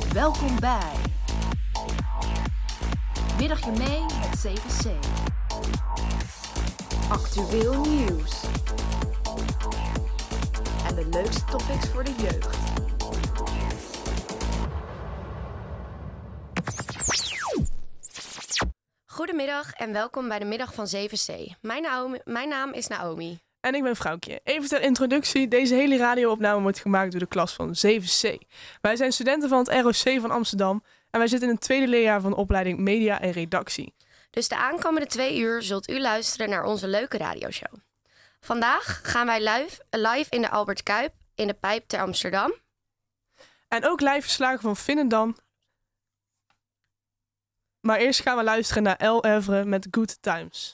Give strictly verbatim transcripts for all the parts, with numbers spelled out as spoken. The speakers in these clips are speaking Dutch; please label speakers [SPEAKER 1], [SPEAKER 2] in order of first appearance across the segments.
[SPEAKER 1] Welkom bij Middagje mee met zeven C. Actueel nieuws. En de leukste topics voor de jeugd.
[SPEAKER 2] Goedemiddag en welkom bij de middag van zeven C. Mijn, Naomi, mijn naam is Naomi.
[SPEAKER 3] En ik ben Vrouwtje. Even ter introductie. Deze hele radioopname wordt gemaakt door de klas van zeven C. Wij zijn studenten van het R O C van Amsterdam. En wij zitten in het tweede leerjaar van de opleiding Media en Redactie.
[SPEAKER 2] Dus de aankomende twee uur zult u luisteren naar onze leuke radioshow. Vandaag gaan wij live, live in de Albert Kuip in de Pijp ter Amsterdam.
[SPEAKER 3] En ook live verslagen van Vinnendam. Maar eerst gaan we luisteren naar El Evre met Good Times.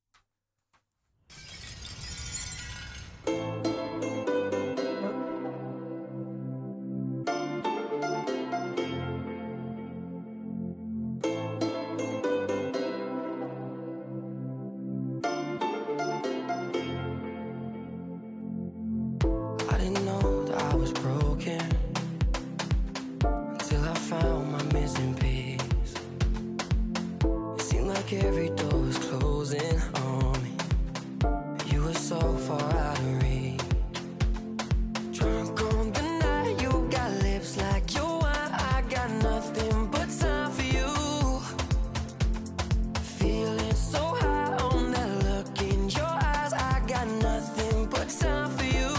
[SPEAKER 4] Every door was closing on me. You were so far out of reach. Drunk on the night, you got lips like your wine. I got nothing but time for you. Feeling so high on that look in your eyes. I got nothing but time for you.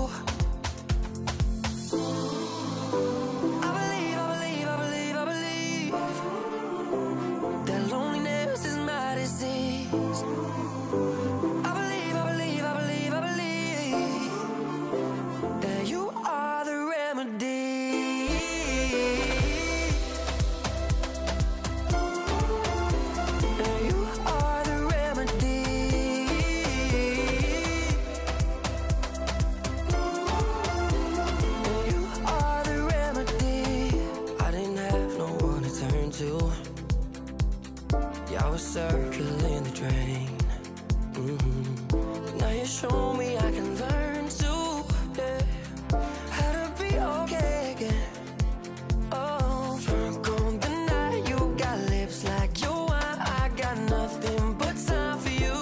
[SPEAKER 4] I believe, I believe, I believe, I believe that loneliness is my disease. I believe, I believe, I believe, I believe that you are the remedy. That you are the remedy. That you are the remedy. I didn't have no one to turn to. I was circling the drain. Mm-hmm. Now you show me I can learn to, yeah, how to be okay again. Oh, drunk on the night, you got lips like your wine. I got nothing but time for you.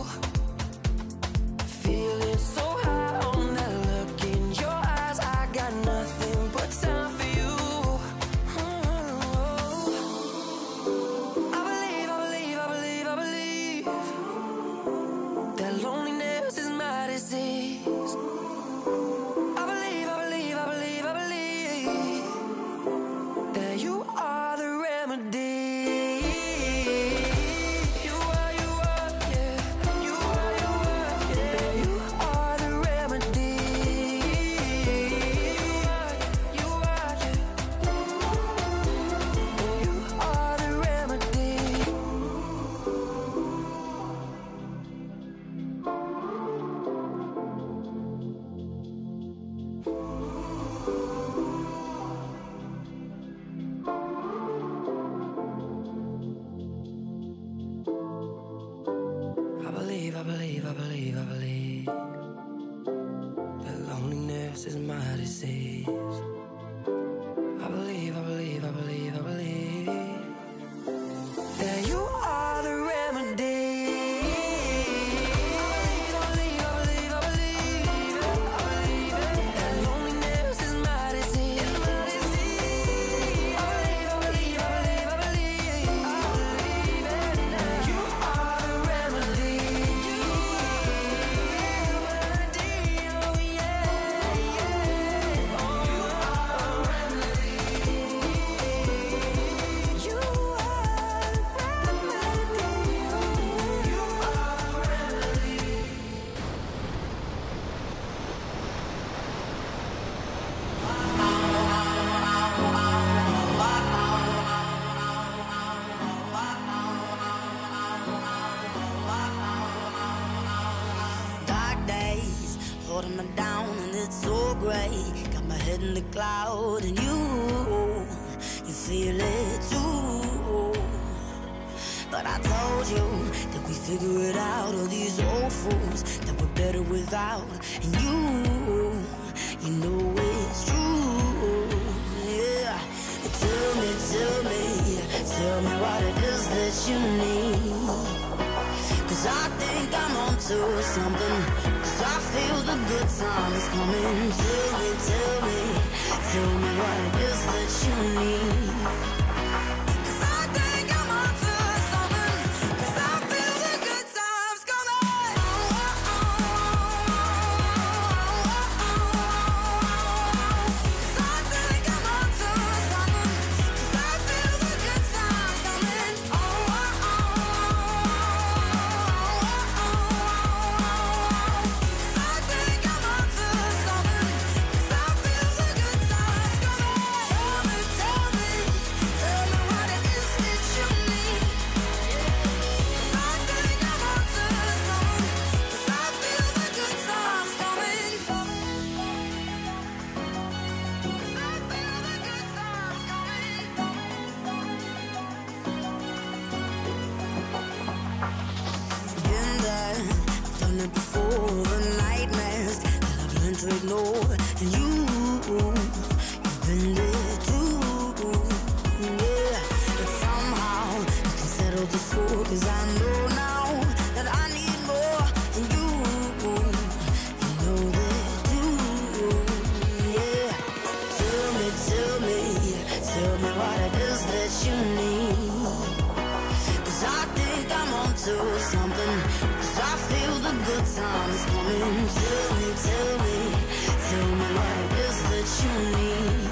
[SPEAKER 4] Feeling so high on that look in your eyes. I got nothing but time for you. Loneliness is my disease. I believe, I believe, I believe, I believe that you are the remedy. You are, you are, yeah. You are, you are, yeah. You are the remedy. You are, you are, yeah. You are the remedy. I believe, I believe, I believe, I believe that loneliness is my disease. I believe, I believe, I believe, I believe that you are the remedy. Holding me down and it's so great. Got my head in the cloud and you, you feel it too. But I told you that we figure it out. All these old fools that we're better without. And you, you know it's true. Yeah, it's
[SPEAKER 5] onto something, 'cause I feel the good times coming. Tell me, tell me, tell me what it is that you need. Ignore, and you, you've been there too, yeah. But somehow you can settle the score, 'cause I know now that I need more, and you, you know that too, yeah. Tell me, tell me, tell me what it is that you need, 'cause I think I'm onto something, 'cause I feel the good times coming. Tell me, tell me, tell me what it is that you need.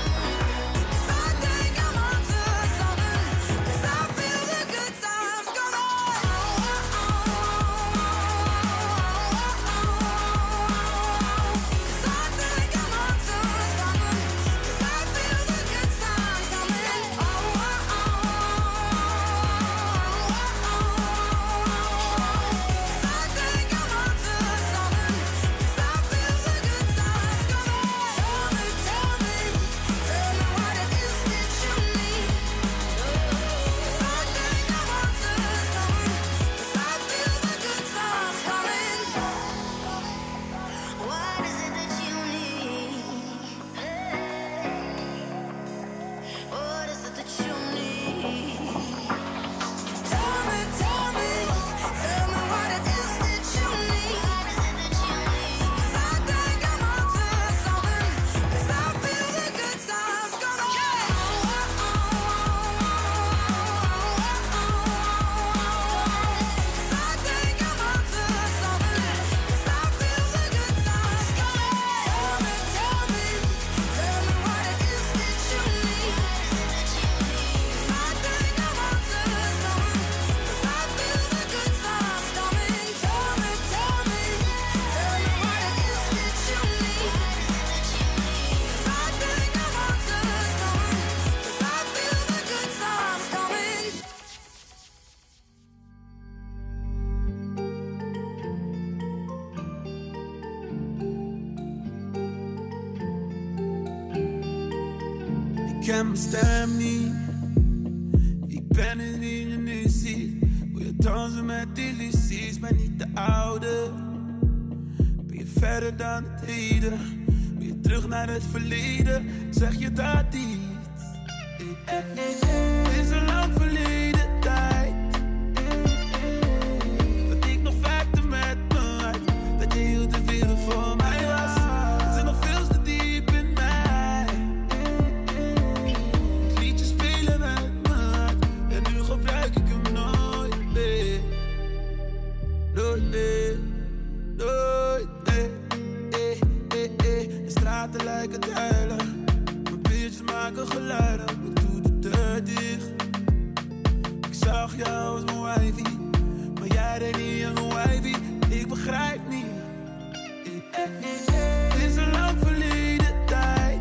[SPEAKER 6] Ik ken mijn stem niet, ik ben het wie je nu ziet. Wil je dansen met illusies, ben niet de oude. Ben je verder dan het heden, wil je terug naar het verleden, zeg je dat niet. Het is een lang verleden tijd, dat ik nog vecte met mijn hart, dat je heel de wereld voor mij was. Het zit nog veel te diep in mij. Het liedje spelen met mijn hart, en nu gebruik ik hem nooit meer. Nooit meer, nooit meer. Eh, eh, eh. De straten lijken te huilen, mijn biertjes maken geluiden. Ik doe de deur dicht. Ik zag jou als mijn wifey, maar jij deed niet aan mijn wifey. Ik begrijp niet. Het is een lang verleden tijd,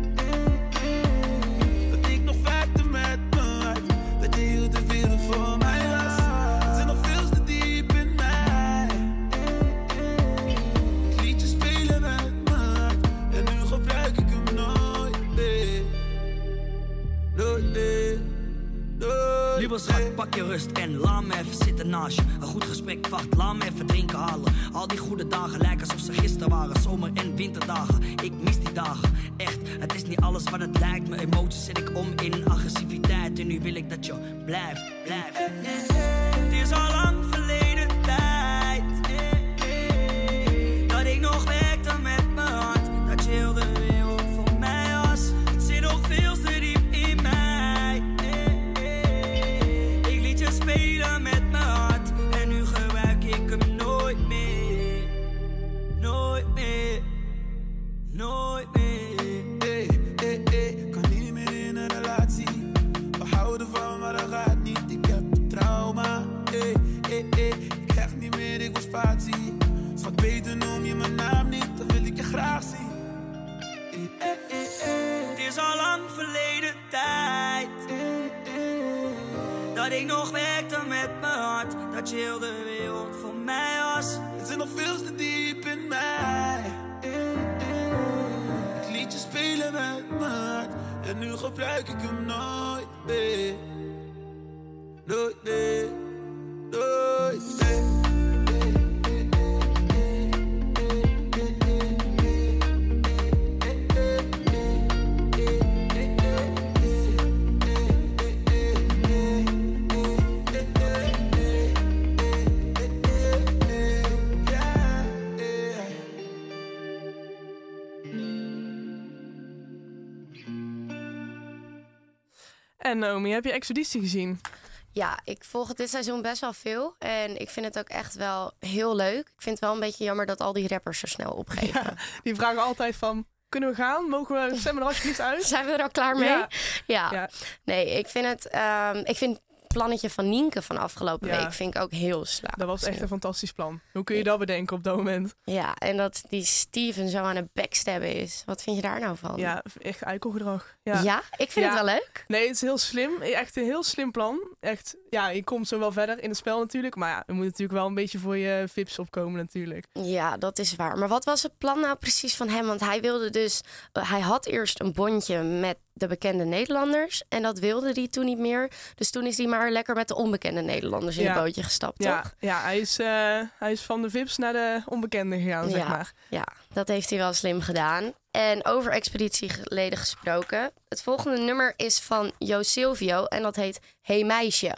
[SPEAKER 6] dat ik nog vecte met mijn hart, dat je heel de wereld voor mij was. Het zit nog veel te diep in mij. Het liedje spelen met mijn hart, en nu gebruik ik hem nooit meer. Nooit meer.
[SPEAKER 7] Lieve schat, pak je rust en laat me even zitten naast je. Een goed gesprek, wacht, laat me even drinken halen. Al die goede dagen lijken alsof ze gisteren waren. Zomer- en winterdagen, ik mis die dagen. Echt, het is niet alles wat het lijkt. Mijn emoties zet ik om in agressiviteit. En nu wil ik dat je blijft, blijft. Het is al lang verleden tijd. Dat ik nog werkte met mijn hart, dat je heel de wereld voor mij was.
[SPEAKER 6] Het zit nog veel te diep in mij. Ik liet je spelen met mijn hart en nu gebruik ik hem nooit meer. Nooit meer, nooit meer.
[SPEAKER 3] En Naomi, heb je Expeditie gezien?
[SPEAKER 2] Ja, ik volg het dit seizoen best wel veel. En ik vind het ook echt wel heel leuk. Ik vind het wel een beetje jammer dat al die rappers zo snel opgeven.
[SPEAKER 3] Ja, die vragen altijd van, kunnen we gaan? Mogen we stemmen er alsjeblieft uit?
[SPEAKER 2] Zijn we er al klaar mee?
[SPEAKER 3] Ja.
[SPEAKER 2] Ja.
[SPEAKER 3] Ja.
[SPEAKER 2] Nee, ik vind het... Um, ik vind het plannetje van Nienke van afgelopen
[SPEAKER 3] Ja.
[SPEAKER 2] week vind ik ook heel slaap.
[SPEAKER 3] Dat was echt een fantastisch plan. Hoe kun je dat bedenken op dat moment?
[SPEAKER 2] Ja, en dat die Steven zo aan het backstabben is. Wat vind je daar nou van?
[SPEAKER 3] Ja, echt eikelgedrag.
[SPEAKER 2] Ja,
[SPEAKER 3] Ja.
[SPEAKER 2] ik vind
[SPEAKER 3] Ja.
[SPEAKER 2] het wel leuk.
[SPEAKER 3] Nee, het is heel slim. Echt een heel slim plan. Echt, ja, je komt zo wel verder in het spel natuurlijk. Maar ja, er moet natuurlijk wel een beetje voor je V I Ps opkomen natuurlijk.
[SPEAKER 2] Ja, dat is waar. Maar wat was het plan nou precies van hem? Want hij wilde dus... Uh, hij had eerst een bondje met de bekende Nederlanders. En dat wilde hij toen niet meer. Dus toen is hij maar lekker met de onbekende Nederlanders in
[SPEAKER 3] Ja.
[SPEAKER 2] het bootje gestapt,
[SPEAKER 3] Ja,
[SPEAKER 2] toch?
[SPEAKER 3] ja hij, is, uh, hij is van de V I Ps naar de onbekende gegaan, zeg
[SPEAKER 2] ja,
[SPEAKER 3] maar.
[SPEAKER 2] ja, dat heeft hij wel slim gedaan. En over expeditieleden gesproken. Het volgende nummer is van Jo Silvio. En dat heet Hey Meisje.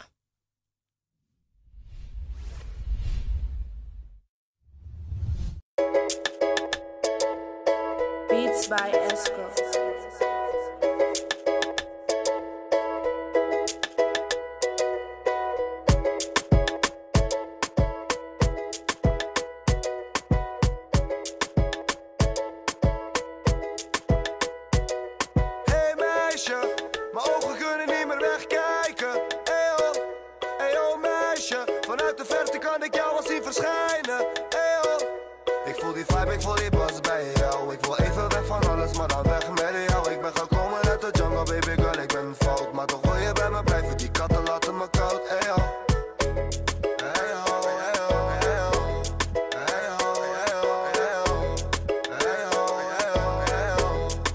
[SPEAKER 1] Beats by Esco.
[SPEAKER 8] Hey meisje, mijn ogen kunnen niet meer wegkijken. Eyo, eyo meisje, vanuit de verte kan ik jou al zien verschijnen. Eyo, ik voel die vibe, ik voel die buzz bij jou. Ik wil even weg van alles, maar dan weg met jou. Ik ben gekomen uit de jungle, baby girl, ik ben fout. Maar toch wil je bij me blijven, die katten laten me koud. Eyo, eyo, eyo, eyo, eyo, eyo, eyo, eyo, eyo.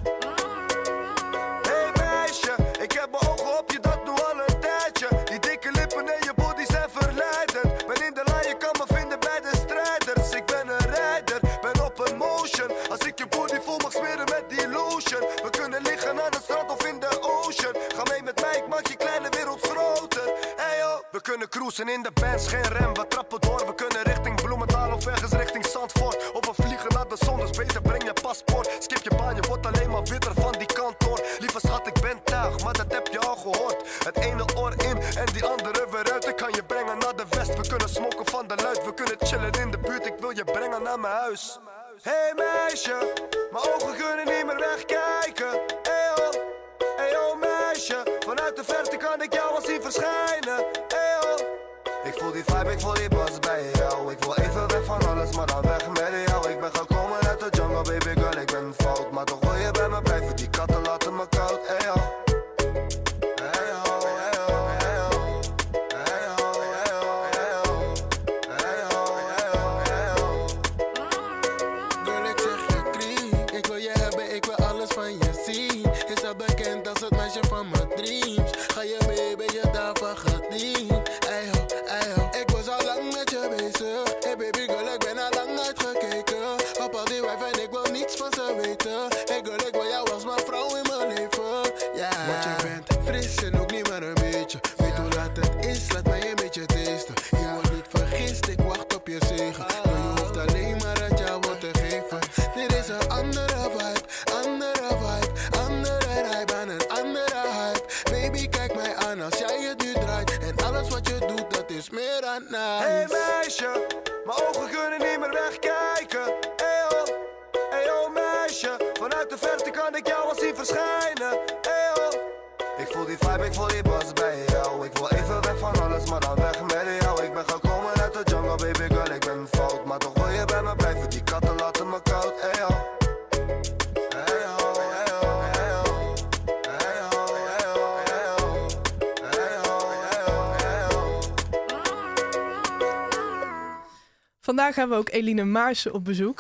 [SPEAKER 8] Hey meisje, ik heb mijn ogen op je, dat nu al een tijdje. Die dikke lippen en je body zijn verleidend. Ben in de lijn, je kan me vinden bij de strijders. Ik ben een rijder, ben op een motion. Als ik je body voel mag smeren met die lotion. We kunnen liggen aan het strand of in de ocean. Ga mee met mij, ik maak je kleine wereld groter. Hey yo, we kunnen cruisen in de Benz, geen rem, we trappen door. We kunnen richting Bloemendaal of ergens richting Zandvoort. Of we vliegen naar de zon, dus beter breng je paspoort. Skip je baan, je wordt alleen maar witter van die kantoor. Lieve schat, ik ben tuig, maar dat heb je al gehoord. Het ene oor in en die andere weer uit. Ik kan je brengen naar de west, we kunnen smoken van de luid. We kunnen chillen in de buurt, ik wil je brengen naar mijn huis. Hey meisje, mijn ogen kunnen niet meer wegkijken. Eyo, eyo meisje, vanuit de verte kan ik jou al zien verschijnen. Eyo, ik voel die vibe, ik voel die buzz bij jou. Ik wil even weg van alles, maar dan weg met jou. Ik ben gekomen uit de jungle, baby girl, ik ben fout. Maar toch wil je bij me blijven, die katten laten me koud. Eyo, eyo, eyo, eyo, eyo, eyo, eyo, eyo, eyo.
[SPEAKER 9] Girl, ik zeg je kriek. Ik wil je hebben, ik wil alles van je zien. Is al bekend als het meisje van mijn dreams. Ga je mee, ben je daarvan gediend. Eyo, eyo. Ik was al lang met je bezig. Hey baby girl, ik ben al lang uitgekeken. Op al die wife en ik wil niets van ze weten. Hey girl, ik wil jou als mijn vrouw in mijn leven. Ja, want je bent fris en ook niet maar een beetje. Weet hoe laat het is, laat mij een beetje tasten. Je wordt niet vergist, ik wacht op je zegen. Maar je hoeft alleen maar uit jou wordt te geven. Dit is een andere vibe, andere vibe, andere vibe aan een andere hype. Baby, kijk mij aan als jij het nu draait. En alles wat je doet, dat is meer dan nice.
[SPEAKER 8] Hey meisje, mijn ogen kunnen niet meer wegkijken. Eyo, eyo meisje, vanuit de verte kan ik jou al zien verschijnen. Eyo, ik voel die vibe, ik voel die buzz bij jou. Ik wil even weg van alles, maar dan weg met jou. Ik ben gekomen uit de jungle, baby girl, ik ben fout. Maar toch wil je bij me blijven, die katten laten me koud. Eyo, eyo, eyo, eyo, eyo, eyo, eyo, eyo, eyo, eyo.
[SPEAKER 3] Vandaag hebben we ook Eline Maarsen op bezoek.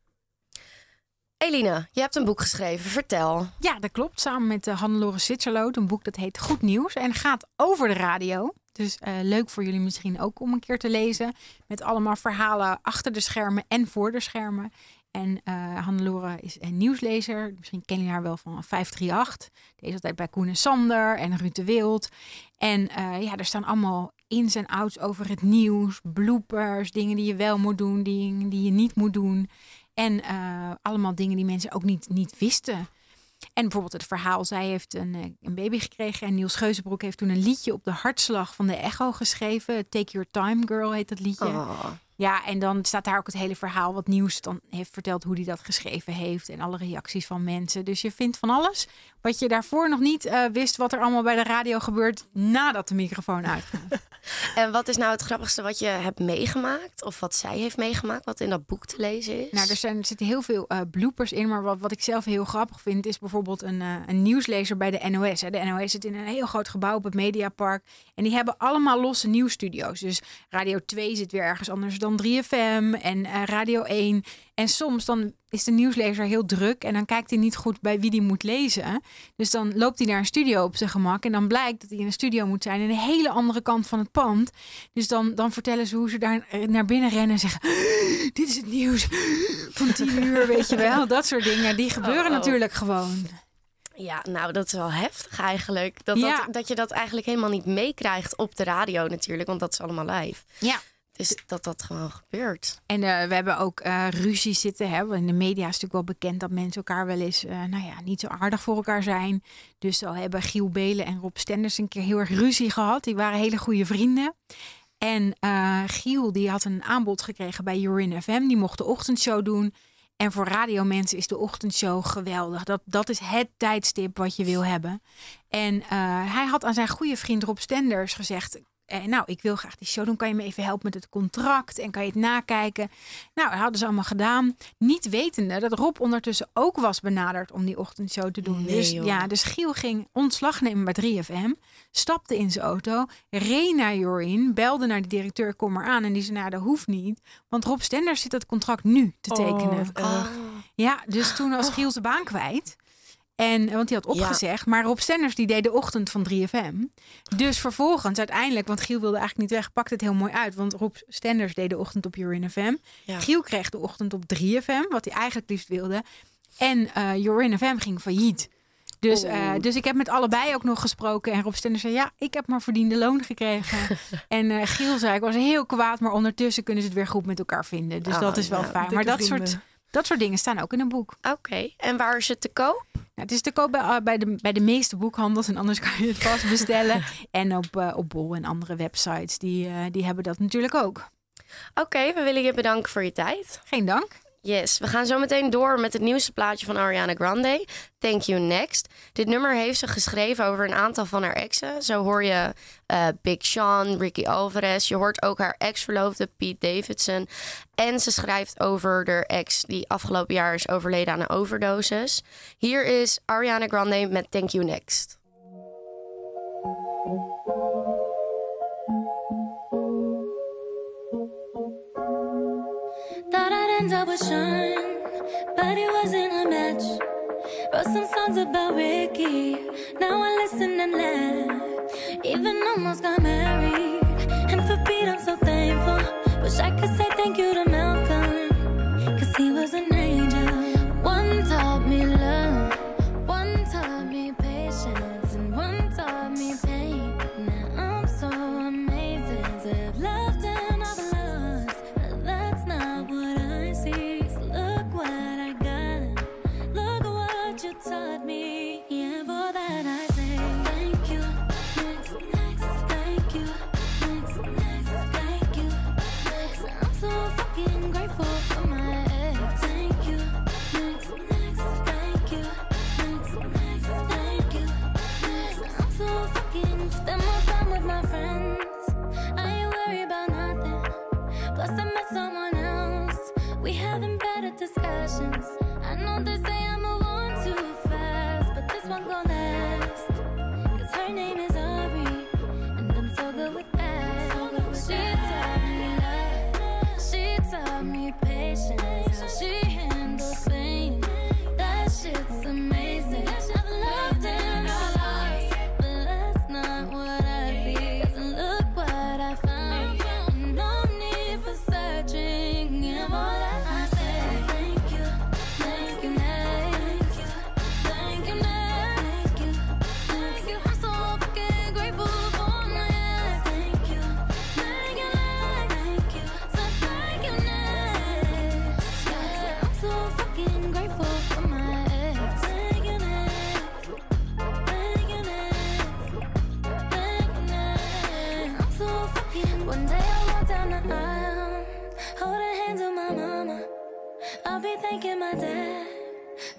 [SPEAKER 2] Eline, je hebt een boek geschreven. Vertel.
[SPEAKER 10] Ja, dat klopt. Samen met uh, Hannelore Zwitserloot. Een boek dat heet Goed Nieuws en gaat over de radio. Dus uh, leuk voor jullie misschien ook om een keer te lezen. Met allemaal verhalen achter de schermen en voor de schermen. En uh, Hannelore is een nieuwslezer. Misschien kennen jullie haar wel van vijf drie acht. Die is altijd bij Koen en Sander en Ruud de Wild. En uh, ja, er staan allemaal ins en outs over het nieuws. Bloopers, dingen die je wel moet doen, dingen die je niet moet doen. En uh, allemaal dingen die mensen ook niet, niet wisten. En bijvoorbeeld het verhaal, zij heeft een, een baby gekregen. En Niels Geuzenbroek heeft toen een liedje op de hartslag van de Echo geschreven. Take Your Time Girl heet dat liedje.
[SPEAKER 2] Oh.
[SPEAKER 10] Ja, en dan staat daar ook het hele verhaal wat Nieuws dan heeft verteld hoe hij dat geschreven heeft. En alle reacties van mensen. Dus je vindt van alles wat je daarvoor nog niet uh, wist wat er allemaal bij de radio gebeurt nadat de microfoon uitgaat.
[SPEAKER 2] En wat is nou het grappigste wat je hebt meegemaakt? Of wat zij heeft meegemaakt, wat in dat boek te lezen is?
[SPEAKER 10] Nou, er, zijn, er zitten heel veel uh, bloopers in. Maar wat, wat ik zelf heel grappig vind, is bijvoorbeeld een, uh, een nieuwslezer bij de N O S. Hè. De N O S zit in een heel groot gebouw op het Mediapark. En die hebben allemaal losse nieuwsstudio's. Dus Radio twee zit weer ergens anders dan drie F M en uh, Radio één. En soms dan is de nieuwslezer heel druk en dan kijkt hij niet goed bij wie die moet lezen. Dus dan loopt hij naar een studio op zijn gemak en dan blijkt dat hij in een studio moet zijn in een hele andere kant van het pand. Dus dan, dan vertellen ze hoe ze daar naar binnen rennen en zeggen, dit is het nieuws van tien uur, weet je wel. Dat soort dingen, die gebeuren
[SPEAKER 2] oh.
[SPEAKER 10] natuurlijk gewoon.
[SPEAKER 2] Ja, nou, dat is wel heftig eigenlijk. Dat,
[SPEAKER 10] Ja.
[SPEAKER 2] dat, dat je dat eigenlijk helemaal niet meekrijgt op de radio natuurlijk, want dat is allemaal live.
[SPEAKER 10] Ja.
[SPEAKER 2] Dus dat dat gewoon gebeurt.
[SPEAKER 10] En uh, we hebben ook uh, ruzie zitten. Hè? In de media is natuurlijk wel bekend dat mensen elkaar wel eens uh, nou ja, niet zo aardig voor elkaar zijn. Dus zo hebben Giel Belen en Rob Stenders een keer heel erg ruzie gehad. Die waren hele goede vrienden. En uh, Giel die had een aanbod gekregen bij Jorin F M. Die mocht de ochtendshow doen. En voor radiomensen is de ochtendshow geweldig. Dat, dat is het tijdstip wat je wil hebben. En uh, hij had aan zijn goede vriend Rob Stenders gezegd, Eh, nou, ik wil graag die show doen. Kan je me even helpen met het contract? En kan je het nakijken? Nou, dat hadden ze allemaal gedaan. Niet wetende dat Rob ondertussen ook was benaderd om die ochtendshow te doen.
[SPEAKER 2] Nee,
[SPEAKER 10] dus,
[SPEAKER 2] joh.
[SPEAKER 10] ja, dus Giel ging ontslag nemen bij drie F M. Stapte in zijn auto. Reed naar Jorien. Belde naar de directeur. Kom maar aan. En die zei, nou, dat hoeft niet. Want Rob Stenders zit dat contract nu te tekenen.
[SPEAKER 3] Oh,
[SPEAKER 2] Oh.
[SPEAKER 10] Ja, dus toen was Giel zijn baan kwijt. En, want hij had opgezegd. Maar Rob Stenders die deed de ochtend van drie F M. Dus vervolgens uiteindelijk, want Giel wilde eigenlijk niet weg, pakte het heel mooi uit. Want Rob Stenders deed de ochtend op Jorin F M.
[SPEAKER 2] Ja.
[SPEAKER 10] Giel kreeg de ochtend op drie F M, wat hij eigenlijk liefst wilde. En uh, Jorin F M ging failliet. Dus, uh, dus ik heb met allebei ook nog gesproken. En Rob Stenders zei, ja, ik heb maar verdiende loon gekregen. en uh, Giel zei, ik was heel kwaad, maar ondertussen kunnen ze het weer goed met elkaar vinden. Dus
[SPEAKER 2] Oh,
[SPEAKER 10] dat is wel
[SPEAKER 2] nou,
[SPEAKER 10] fijn.
[SPEAKER 3] dikke
[SPEAKER 10] Maar dat
[SPEAKER 3] vrienden.
[SPEAKER 10] soort, dat soort dingen staan ook in een boek.
[SPEAKER 2] Oké, okay. En waar is het te koop?
[SPEAKER 10] Nou, het is te koop bij, uh, bij, de, bij de meeste boekhandels. En anders kan je het vast bestellen. En op, uh, op Bol en andere websites. Die, uh, die hebben dat natuurlijk ook.
[SPEAKER 2] Oké, okay, we willen je bedanken voor je tijd.
[SPEAKER 10] Geen dank.
[SPEAKER 2] Yes, we gaan zo meteen door met het nieuwste plaatje van Ariana Grande. Thank You Next. Dit nummer heeft ze geschreven over een aantal van haar exen. Zo hoor je uh, Big Sean, Ricky Alvarez. Je hoort ook haar ex-verloofde Pete Davidson. En ze schrijft over haar ex die afgelopen jaar is overleden aan een overdosis. Hier is Ariana Grande met Thank You Next.
[SPEAKER 11] Thought I'd end up with Sean, but it wasn't a match. Wrote some songs about Ricky, now I listen and laugh. Even almost got married, and for Pete I'm so thankful. Wish I could say thank you to Malcolm, cause he was an angel. One taught me love, one taught me patience, and one taught me pain. Now I'm so amazing to have loved and I've lost, but that's not what I see. So look what I got, look what you taught me. Yeah, for that I say thank you. Next, next, thank you. Next, next, thank you. Next, I'm so fucking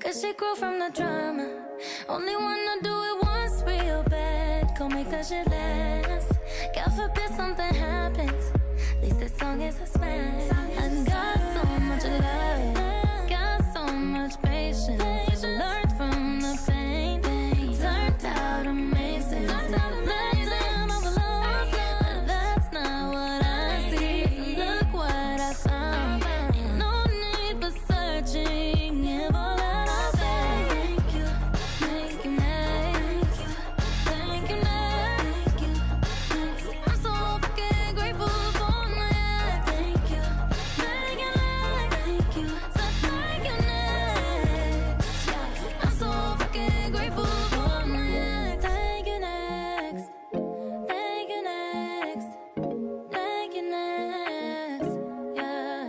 [SPEAKER 11] Cause she grew from the drama. Only wanna do it once real bad. Go make that shit last. God forbid something happens. At least this song is a smash. I got so much love. Got so much patience. Learned from the pain. Turned out amazing. Blazing over love. But that's not what I see. Look what I found. Ain't no need for searching. If all that I say. Thank you, thank you, next. Thank you, next. I'm so fucking grateful for my ex. Thank you, thank you, next. Thank you, so thank you, next. I'm so fucking grateful for my ex. Thank you, next. Thank you, next. Thank you, next. Yeah.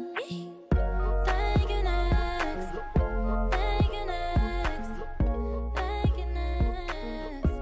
[SPEAKER 11] Thank you, next. Thank you, next. Thank you, next.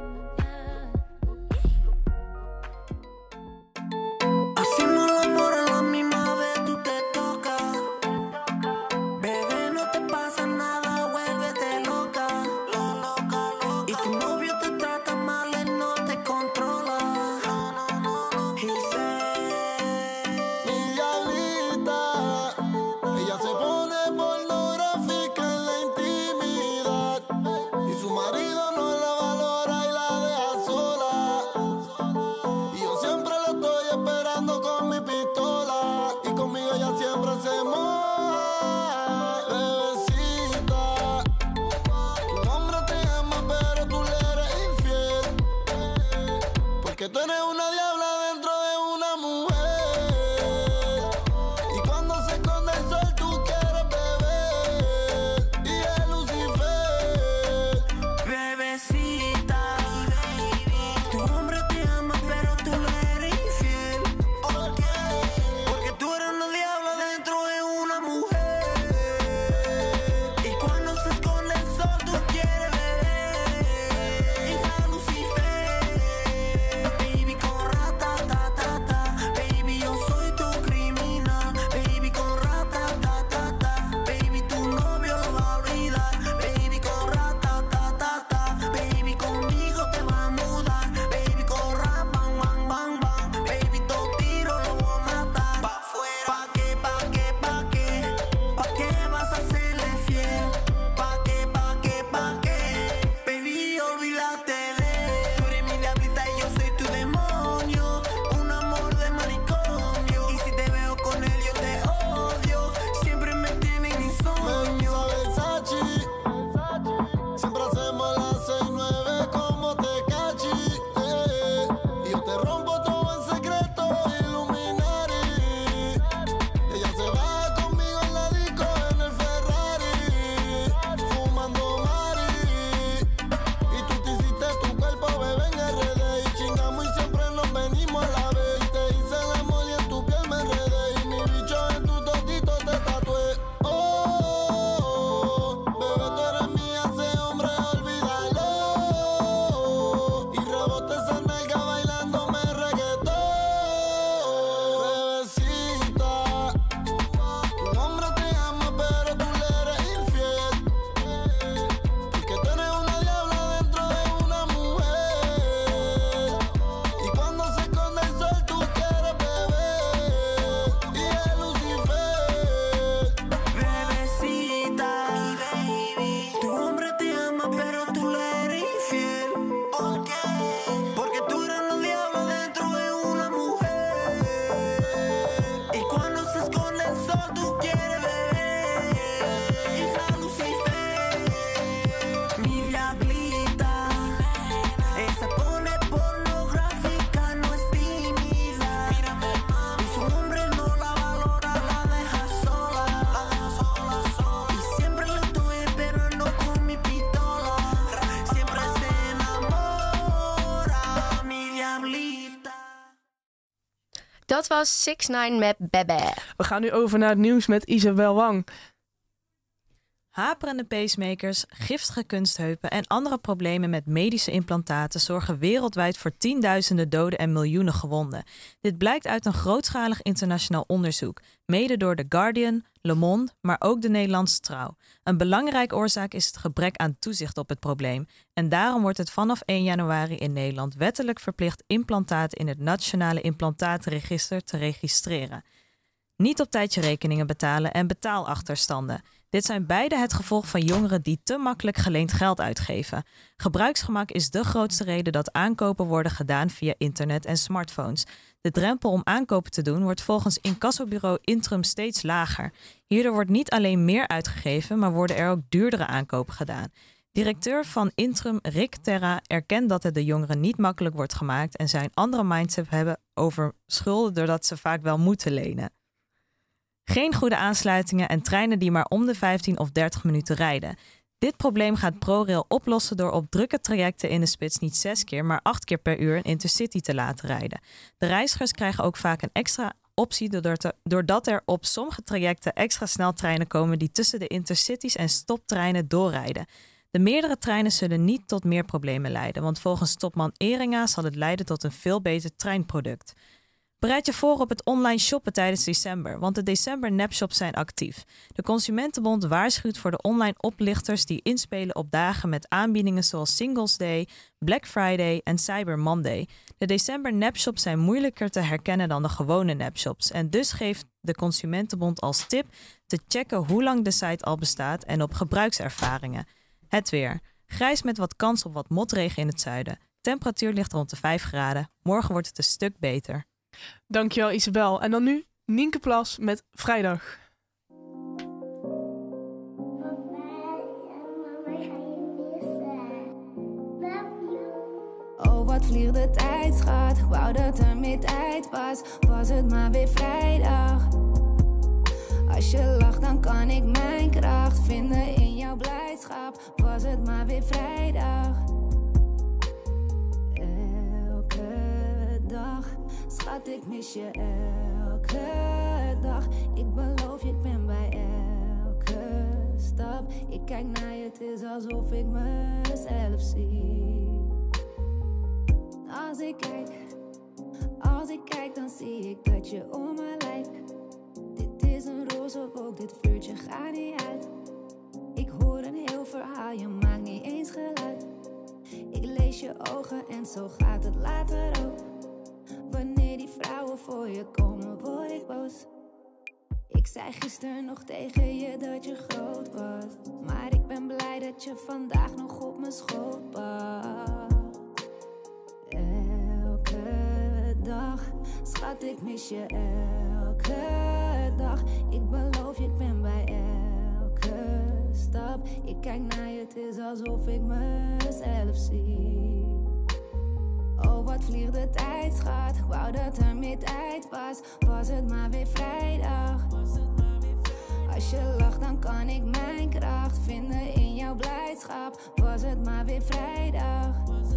[SPEAKER 5] Haciendo el amor a la misma vez tú te tocas. Bebé, no te pasa nada, vuélvete loca. Y tu novio te trata mal, él no te controla. Y sé,
[SPEAKER 9] Mi diablita, ella se pone pornográfica en la intimidad. Y su marido no la valora y la deja sola. Y yo siempre la estoy esperando con mi pistola. Y conmigo ella siempre se moja. Bebecita, tu hombre te ama pero tú le eres infiel. Porque tú eres una diabla dentro de una mujer. Y cuando se esconde el sol tú quieres beber. Y es Lucifer.
[SPEAKER 5] bebecita, tu hombre te ama pero tú le eres infiel. ¿Por qué? Porque tú eres una diabla dentro de una mujer. Y cuando se esconde el sol tú quieres beber. Hija de Lucifer. Baby con rata ta ta ta. Baby yo soy tu criminal. Baby con rata ta ta ta. Baby tu novio lo va a olvidar. Baby con rata ta ta ta. Baby conmigo te va a mudar. Baby con rap bang bang bang bang. Baby todo tiro lo voy a matar. Pa' fuera. Pa' qué, pa' qué, pa' qué. Pa' qué vas a serle fiel. Pa' qué, pa' qué, pa' qué. Baby olvídate de él. Tú eres mi diablita y yo soy tu demonio. Un amor de manicomio. Y si te veo con él yo te odio. Siempre me tienen insomnio.
[SPEAKER 9] Versace, siempre hacemos las seis nueve como Tecachi, eh. Y yo te rompo todo en secreto, Illuminati. Ella se va conmigo en la disco en el Ferrari, fumando Mari. Y tú te hiciste tu cuerpo, bebé, en R D. Y chingamos y siempre nos venimos a la vez. Y te hice el amor y en tu piel me enredé. Y mi bicho en tu totito te tatué. Oh, bebé, tú eres mía, ese hombre, olvídalo. Y rebote esa nalga bailándome reggaetón. Bebecita, tu hombre te ama pero tú le eres infiel. Porque tú eres una diabla dentro de una mujer. Y cuando se esconde el sol tú quieres beber. Y es Lucifer.
[SPEAKER 5] Bebecita, baby, tu hombre te ama pero tú le eres infiel. ¿Por qué? Porque tú eres una diabla dentro de una mujer. Y cuando se esconde el sol tú quieres beber. Hija de Lucifer. Mi diablita, esa pone pornográfica, no es tímida. Y su hombre no la valora, la deja sola. Y siempre lo estoy esperando con mi pistola. Siempre se enamora, mi diablita.
[SPEAKER 2] Dat was six nine met Bebe.
[SPEAKER 3] We gaan nu over naar het nieuws met Isabel Wang.
[SPEAKER 12] Haperende pacemakers, giftige kunstheupen en andere problemen met medische implantaten zorgen wereldwijd voor tienduizenden doden en miljoenen gewonden. Dit blijkt uit een grootschalig internationaal onderzoek, mede door The Guardian, Le Monde, maar ook de Nederlandse Trouw. Een belangrijke oorzaak is het gebrek aan toezicht op het probleem. En daarom wordt het vanaf één januari in Nederland wettelijk verplicht implantaten in het Nationale Implantatenregister te registreren. Niet op tijd je rekeningen betalen en betaalachterstanden. Dit zijn beide het gevolg van jongeren die te makkelijk geleend geld uitgeven. Gebruiksgemak is de grootste reden dat aankopen worden gedaan via internet en smartphones. De drempel om aankopen te doen wordt volgens incassobureau Intrum steeds lager. Hierdoor wordt niet alleen meer uitgegeven, maar worden er ook duurdere aankopen gedaan. Directeur van Intrum, Rick Terra, erkent dat het de jongeren niet makkelijk wordt gemaakt en zij een andere mindset hebben over schulden doordat ze vaak wel moeten lenen. Geen goede aansluitingen en treinen die maar om de vijftien of dertig minuten rijden. Dit probleem gaat ProRail oplossen door op drukke trajecten in de spits niet zes keer, maar acht keer per uur een intercity te laten rijden. De reizigers krijgen ook vaak een extra optie doordat er op sommige trajecten extra sneltreinen komen die tussen de intercities en stoptreinen doorrijden. De meerdere treinen zullen niet tot meer problemen leiden, want volgens topman Eringa zal het leiden tot een veel beter treinproduct. Bereid je voor op het online shoppen tijdens december, want de december nepshops zijn actief. De Consumentenbond waarschuwt voor de online oplichters die inspelen op dagen met aanbiedingen zoals Singles Day, Black Friday en Cyber Monday. De december nepshops zijn moeilijker te herkennen dan de gewone nepshops en dus geeft de Consumentenbond als tip te checken hoe lang de site al bestaat en op gebruikservaringen. Het weer. Grijs met wat kans op wat motregen in het zuiden. Temperatuur ligt rond de vijf graden. Morgen wordt het een stuk beter.
[SPEAKER 3] Dankjewel Isabel. En dan nu Nienke Plas met Vrijdag.
[SPEAKER 13] Oh, wat vliegt de tijd, schat. Ik wou dat er meer tijd was. Was het maar weer vrijdag. Als je lacht, dan kan ik mijn kracht vinden in jouw blijdschap. Was het maar weer vrijdag. Elke dag, schat, ik mis je elke dag. Ik beloof je, ik ben bij elke stap. Ik kijk naar je, het is alsof ik mezelf zie. Als ik kijk, als ik kijk, dan zie ik dat je om me lijkt. Dit is een roze wolk, dit vuurtje gaat niet uit. Ik hoor een heel verhaal, je maakt niet eens geluid. Ik lees je ogen en zo gaat het later ook. Wanneer die vrouwen voor je komen, word ik boos. Ik zei gisteren nog tegen je dat je groot was. Maar ik ben blij dat je vandaag nog op mijn schoot past. Elke dag, schat, ik mis je elke dag. Ik beloof je, ik ben bij elke stap. Ik kijk naar je, het is alsof ik mezelf zie. Oh, wat vliegt de tijd, schat. Ik wou dat er meer tijd was. Was het maar weer vrijdag. Als je lacht, dan kan ik mijn kracht vinden in jouw blijdschap. Was het maar weer vrijdag.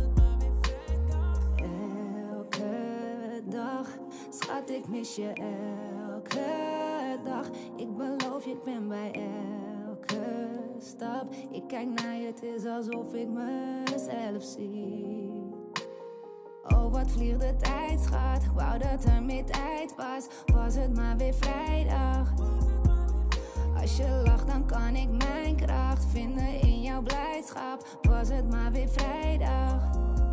[SPEAKER 13] Elke dag, schat, ik mis je elke dag. Ik beloof je, ik ben bij elke stap. Ik kijk naar je, het is alsof ik mezelf zie. Oh, wat vliegt de tijd, schat. Ik wou dat er meer tijd was. Was het maar weer vrijdag. Als je lacht, dan kan ik mijn kracht vinden in jouw blijdschap. Was het maar weer vrijdag.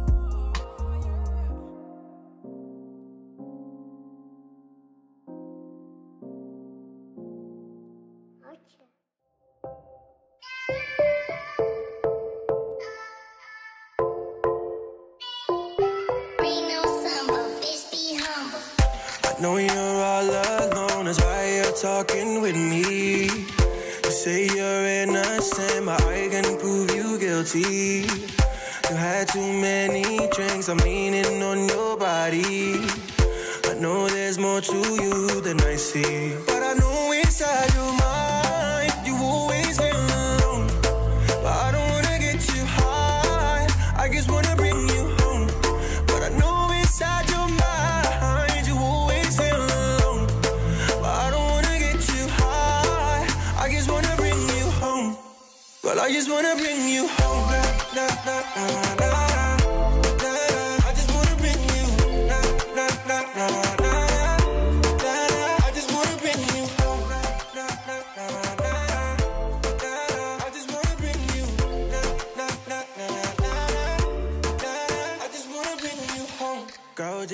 [SPEAKER 6] I know you're all alone, that's why you're talking with me. You say you're innocent, but I can prove you guilty. You had too many drinks, I'm leaning on your body. I know there's more to you than I see, but I know inside your mind you always feel alone. But I don't wanna get too high, I just wanna bring you home. But I know inside your mind you always feel alone. But I don't wanna get too high, I just wanna bring you home. Well, I just wanna bring you home. Na, na, na, na, na. I just wanna bring you na, na, na, na, na. I just wanna bring you home.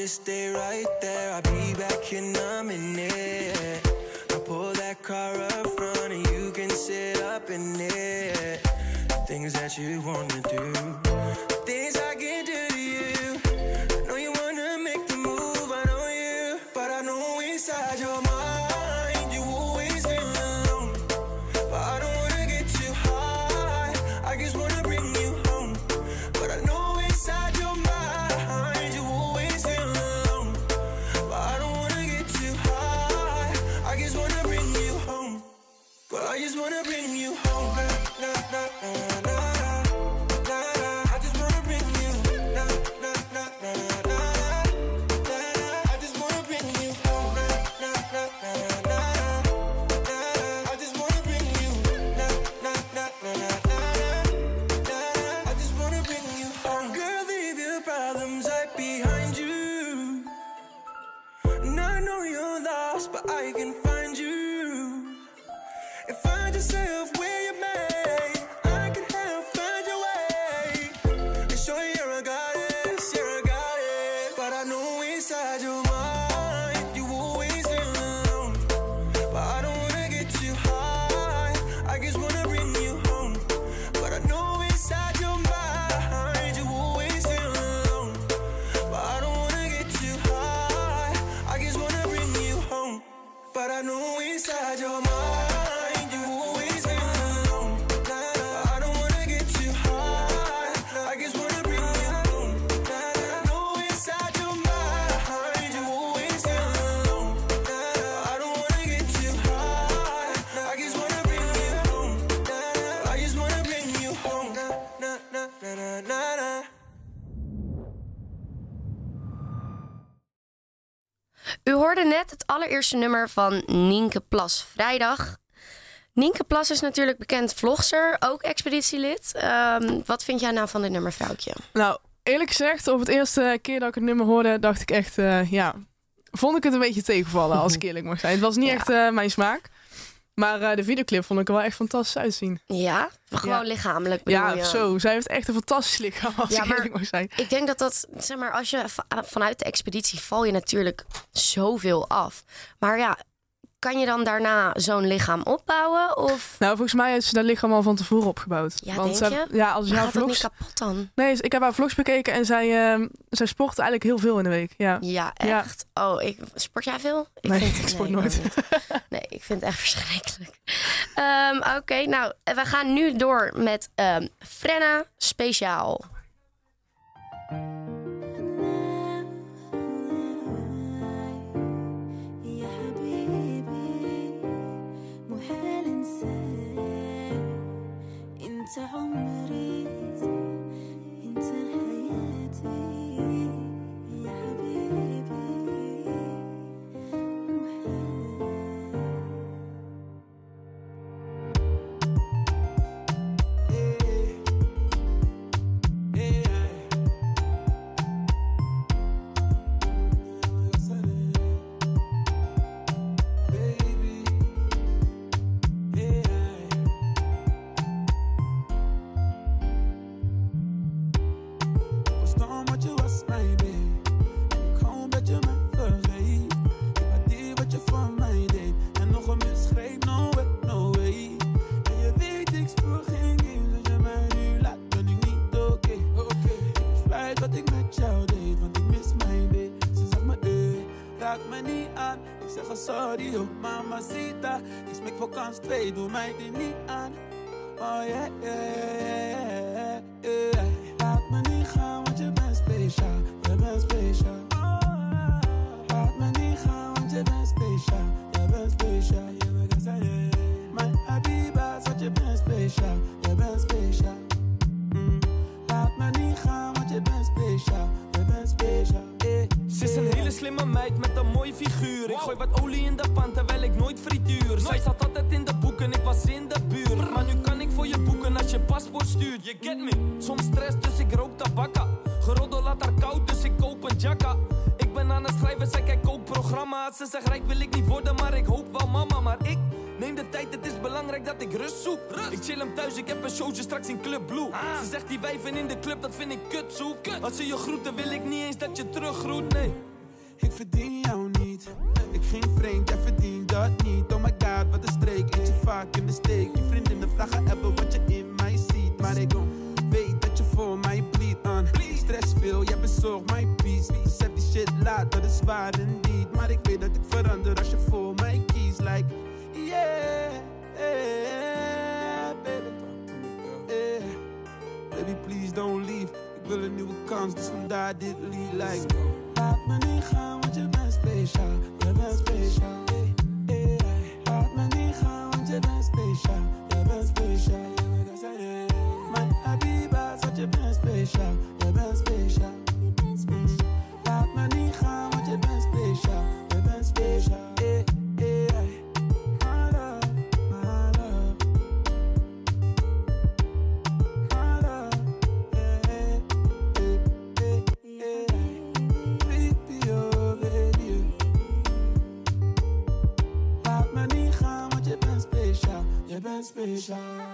[SPEAKER 8] just stay right there. I'll be back in a minute. I'll pull that car up front and you can sit up in it. Things that you wanna do, things I can do to you. I know you wanna make the move, I know you, but I know inside your mind you always feel alone. But I don't wanna get too high, I just wanna bring you home. But I know inside your mind you always feel alone. But I don't wanna get too high, I just wanna bring you home. But I just wanna bring you home. Na, na, na, na, na. But I can find you and find yourself where you're made. I can help find your way and show you you're a goddess, you're a goddess. But I know inside your mind you always feel alone. But I don't wanna get too high, I just wanna bring you home. But I know inside your mind you always feel alone. But I don't wanna get too high, I just wanna bring you home. But I know inside your mind you always feel alone. I don't wanna get too high, I just wanna bring you home. I know inside your mind you always feel alone. I don't wanna get too high, I just wanna bring you home. I just wanna bring you home. Na, na, na, na, na, na.
[SPEAKER 2] U hoorde net het allereerste nummer van Nienke Plas, Vrijdag. Nienke Plas is natuurlijk bekend vlogster, ook expeditielid. Um, wat vind jij nou van dit nummer, vrouwtje?
[SPEAKER 3] Nou, eerlijk gezegd, op het eerste keer dat ik het nummer hoorde, dacht ik echt, uh, ja, vond ik het een beetje tegenvallen, als ik eerlijk mag zijn. Het was niet ja. echt uh, mijn smaak. Maar uh, de videoclip vond ik er wel echt fantastisch uitzien.
[SPEAKER 2] Ja? Gewoon ja. lichamelijk bedoel
[SPEAKER 3] Ja,
[SPEAKER 2] je?
[SPEAKER 3] zo. Zij heeft echt een fantastisch lichaam, als
[SPEAKER 2] ja,
[SPEAKER 3] ik eerlijk mag zijn.
[SPEAKER 2] Ik denk dat dat, zeg maar, als je vanuit de expeditie val je natuurlijk zoveel af. Maar ja, kan je dan daarna zo'n lichaam opbouwen? Of?
[SPEAKER 3] Nou, volgens mij is ze dat lichaam al van tevoren opgebouwd.
[SPEAKER 2] Ja,
[SPEAKER 3] Want
[SPEAKER 2] denk je?
[SPEAKER 3] Zij, ja, als je
[SPEAKER 2] maar
[SPEAKER 3] haar
[SPEAKER 2] gaat
[SPEAKER 3] vlogs...
[SPEAKER 2] dat niet kapot dan?
[SPEAKER 3] Nee, ik heb haar vlogs bekeken en zij, uh, zij sport eigenlijk heel veel in de week. Ja,
[SPEAKER 2] ja echt? Ja. Oh, ik, sport jij veel? Ik
[SPEAKER 3] nee,
[SPEAKER 2] vind,
[SPEAKER 3] ik sport
[SPEAKER 2] nee,
[SPEAKER 3] nooit.
[SPEAKER 2] Nee, ik vind het echt verschrikkelijk. Um, Oké, okay, nou, we gaan nu door met um, Frenna Speciaal.
[SPEAKER 11] انت عمري انت حياتي يا حبيبي
[SPEAKER 6] Sorry, oh mamacita. Ik smeek voor kans twee, doe mij die niet aan. Oh yeah, yeah, yeah, yeah. Laat me niet gaan, want je bent speciaal. Je bent speciaal. Laat me niet gaan, want je bent speciaal. Je bent speciaal. Je bent speciaal. Mijn habiba, want je bent speciaal. Je bent speciaal. Mm. Laat me niet gaan, want je bent speciaal. Je bent speciaal.
[SPEAKER 14] Ze is een hele slimme meid met een mooi figuur. Ik gooi wat olie in de pan terwijl ik nooit frituur. Zij zat altijd in de boeken, ik was in de buurt. Maar nu kan ik voor je boeken als je paspoort stuurt. Je get me, soms stress dus ik rook tabakka. Geroddel laat haar koud dus ik koop een jacka. Ik ben aan het schrijven, zij kijkt ook programma's. Ze zegt rijk wil ik niet worden, maar ik hoop wel mama. Maar ik neem de tijd, het is belangrijk dat ik rust zoek. Rust. Ik chill hem thuis, ik heb een showtje straks in Club Blue. Ah. Ze zegt die wijven in de club, dat vind ik kut zoek. Als ze je groeten wil ik niet eens dat je teruggroet, nee.
[SPEAKER 6] Ik verdien jou niet. Ik ging vreemd, jij verdient dat niet. Oh my god, wat een streek, eet je vaak in de steek. Je vriendinnen vragen hebben wat je in mij ziet. Maar ik weet dat je voor mij bleed aan. Stress veel, jij bezorgt mijn peace. Besef die shit laat, dat is waar indeed. Maar ik weet dat ik verander als je voor mij kiest. Like, yeah, yeah, baby. Yeah. Baby, please don't leave. Ik wil een nieuwe kans, dus vandaar dit lied. Like, laat me niet gaan, want je bent speciaal. Je bent speciaal. Hey, hey, hey. Laat me niet gaan, want je bent speciaal. Je bent speciaal. Mijn Habiba, zat je bent speciaal. Je bent speciaal. Mm. Laat me niet gaan, want je bent speciaal. Je bent speciaal. Hey, hey, hey. My love, my love. My love. Hey, hey, hey, hey, hey. Baby, oh baby. Laat me niet gaan, want je bent speciaal. Je bent speciaal.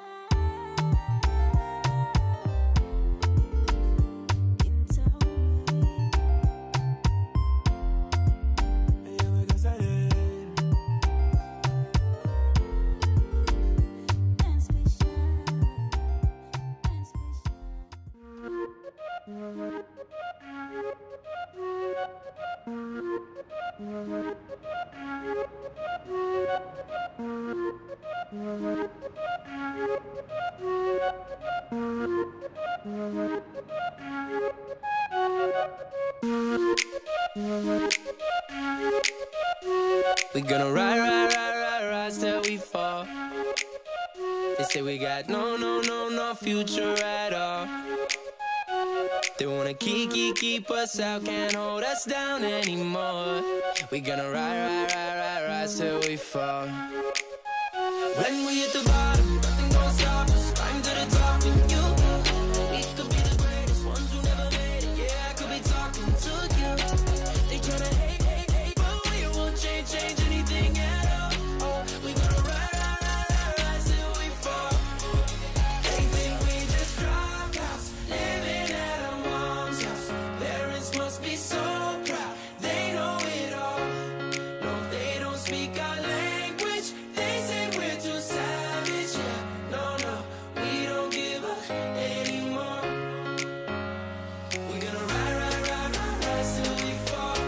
[SPEAKER 15] We gonna ride, ride, ride, ride, ride till we fall. They say we got no, no, no, no future at all. They wanna keep, keep, keep us out, can't hold us down anymore. We gonna ride, ride, ride, ride, ride till we fall. When we hit the bottom, nothing gonna stop us. Climb to the top and you, we could be the greatest ones who never made it. Yeah, I could be talking to you. They tryna hate, hate, hate, but we won't change, change anything at all. Oh, we gonna ride, ride, ride, ride, ride till we fall. They think we just dropped out, living at our mom's house. Parents must be so proud, they know it all. No, they don't speak our language. They say we're too savage. Yeah, no, no, we don't give up anymore. We're gonna ride, ride, ride, ride, ride till we fall.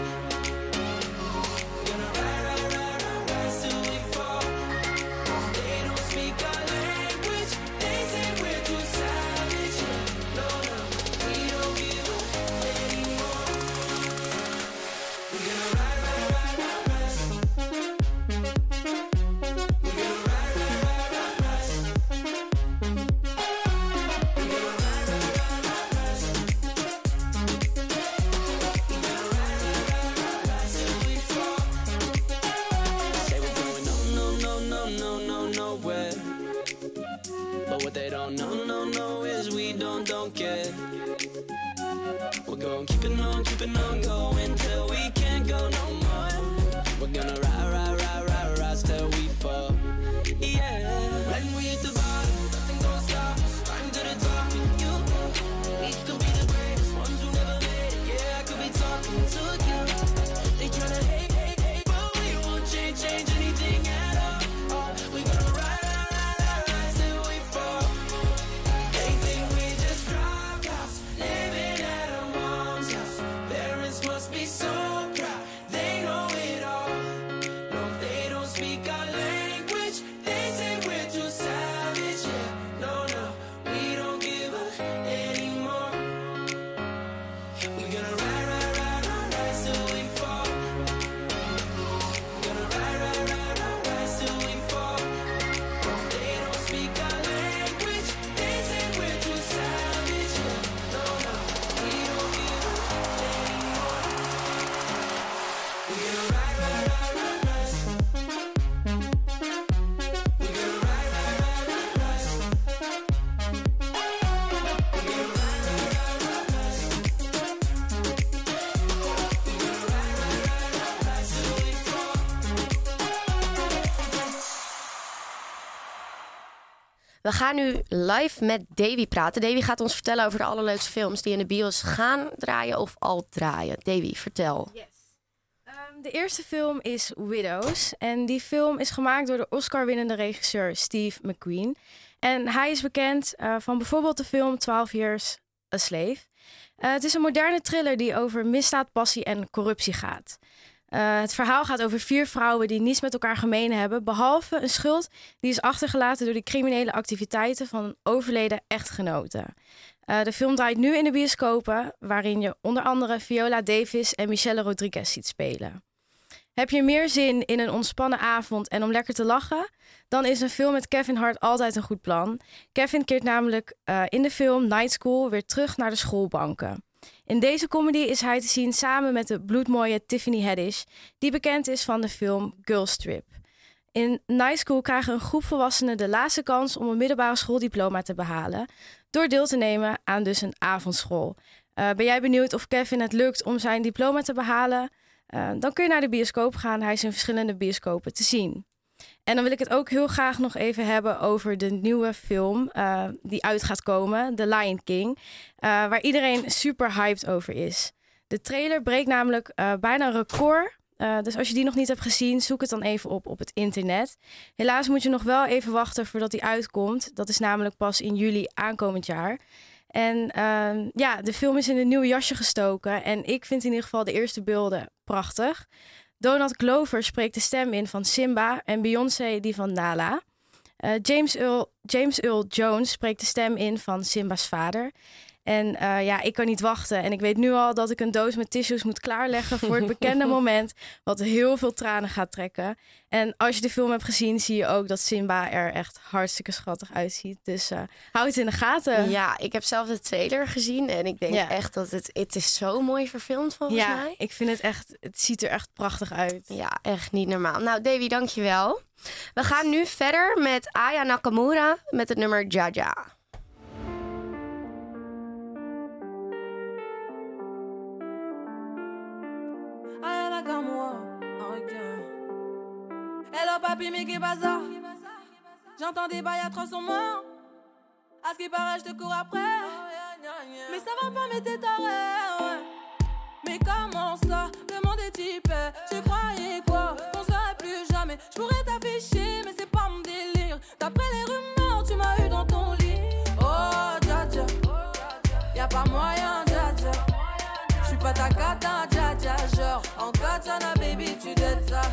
[SPEAKER 15] Gonna ride, ride, ride, ride, ride till we fall. They don't speak our language. They say we're too savage. Yeah, no, no, we don't give up anymore. We're gonna ride, ride, ride, ride, ride. We're gonna ride, ride, ride, ride, ride. We're gonna ride, ride, ride, ride, ride. We're gonna ride, ride, ride, ride, ride till we fall. Say we're going no, no, no, no, no, no, nowhere. But what they don't know, no, no, is we don't, don't care. We're going keeping on, keeping on going till we can't go no more. We're gonna ride, ride, ride, ride, ride till we fall. Yeah. When we hit the bottom, nothing gonna stop us. Climb to the top and you, we could be the greatest ones who never made it. Yeah, I could be talking to you. They tryna hate, hate, hate, but we won't change, change anything at all. Oh, we gonna ride, ride, ride, ride, ride till we fall. They think we just dropped out, living at our mom's house. Parents must be so proud, they know it all. No, they don't speak our language. They say we're too savage. Yeah, no, no, we don't give up anymore. We're gonna ride, ride, ride, ride, ride till we fall. Gonna ride, ride, ride, ride, ride till we fall. They don't speak our language. They say we're too savage. Yeah, no, no, we don't give up anymore. We're gonna ride, ride, ride, ride, ride. We're gonna ride, ride, ride, ride, ride. We're gonna ride, ride, ride, ride, ride. We're gonna ride, ride, ride, ride, ride till we fall.
[SPEAKER 2] We gaan nu live met Davy praten. Davy gaat ons vertellen over de allerleukste films die in de bios gaan draaien of al draaien. Davy, vertel.
[SPEAKER 10] Yes.
[SPEAKER 16] De eerste film is Widows. En die film is gemaakt door de Oscar-winnende regisseur Steve McQueen. En hij is bekend uh, van bijvoorbeeld de film twaalf Years a Slave. Uh, het is een moderne thriller die over misdaad, passie en corruptie gaat. Uh, het verhaal gaat over vier vrouwen die niets met elkaar gemeen hebben, behalve een schuld die is achtergelaten door de criminele activiteiten van een overleden echtgenote. Uh, de film draait nu in de bioscopen, waarin je onder andere Viola Davis en Michelle Rodriguez ziet spelen. Heb je meer zin in een ontspannen avond en om lekker te lachen? Dan is een film met Kevin Hart altijd een goed plan. Kevin keert namelijk uh, in de film Night School weer terug naar de schoolbanken. In deze comedy is hij te zien samen met de bloedmooie Tiffany Haddish, die bekend is van de film Girls Trip. In Night School krijgen een groep volwassenen de laatste kans om een middelbare schooldiploma te behalen, door deel te nemen aan dus een avondschool. Uh, ben jij benieuwd of Kevin het lukt om zijn diploma te behalen? Uh, dan kun je naar de bioscoop gaan. Hij is in verschillende bioscopen te zien. En dan wil ik het ook heel graag nog even hebben over de nieuwe film uh, die uit gaat komen, The Lion King, uh, waar iedereen super hyped over is. De trailer breekt namelijk uh, bijna een record. Uh, dus als je die nog niet hebt gezien, zoek het dan even op op het internet. Helaas moet je nog wel even wachten voordat die uitkomt. Dat is namelijk pas in juli aankomend jaar. En uh, ja, de film is in een nieuw jasje gestoken. En ik vind in ieder geval de eerste beelden prachtig. Donald Glover spreekt de stem in van Simba en Beyoncé die van Nala. Uh, James Earl, James Earl Jones spreekt de stem in van Simba's vader. En uh, ja, ik kan niet wachten. En ik weet nu al dat ik een doos met tissues moet klaarleggen voor het bekende moment, wat heel veel tranen gaat trekken. En als je de film hebt gezien, zie je ook dat Simba er echt hartstikke schattig uitziet. Dus uh, hou het in de gaten.
[SPEAKER 2] Ja, ik heb zelf de trailer gezien en ik denk ja. echt dat het, het is zo mooi verfilmd volgens
[SPEAKER 16] ja,
[SPEAKER 2] mij.
[SPEAKER 16] ik vind het echt, het ziet er echt prachtig uit.
[SPEAKER 2] Ja, echt niet normaal. Nou, Davy, dankjewel. We gaan nu verder met Aya Nakamura met het nummer Jaja.
[SPEAKER 17] Hello papi, mais qu'est bazar? J'entends des bails atroces en moi. À ce qui paraît, je te cours après. Mais ça va pas, mais t'es taré, ouais. Mais comment ça? Le monde est type. Tu croyais quoi? Qu'on serait plus jamais. Je pourrais t'afficher, mais c'est pas mon délire. D'après les rumeurs, tu m'as eu dans ton lit. Oh, dja dja. Y'a pas moyen, dja dja. J'suis pas ta cata, dja dja. Genre, en katana, baby, tu dettes ça.